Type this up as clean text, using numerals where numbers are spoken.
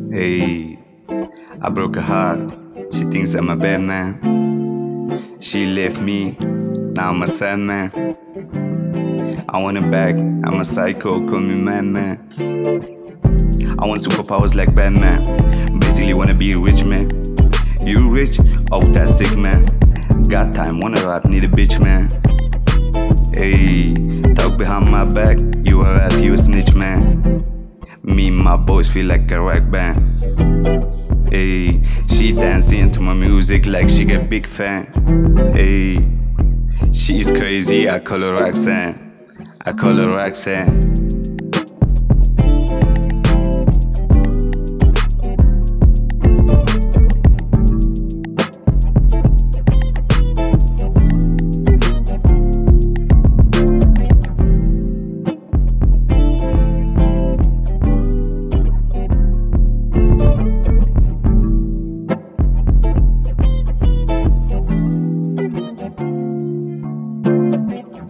Hey, I broke her heart. She thinks I'm a bad man. She left me, now I'm a sad man. I want her back, I'm a psycho, call me madman. I want superpowers like Batman. Basically wanna be a rich man. You rich? Oh, that's sick, man. Got time, wanna rap, need a bitch, man. Hey, talk behind my back, you a rat, you a snitch, man. Me and my boys feel like a rock band. Hey, she dancing to my music like she a big fan. Hey, she is crazy, I call her Roxanne. I call her Roxanne.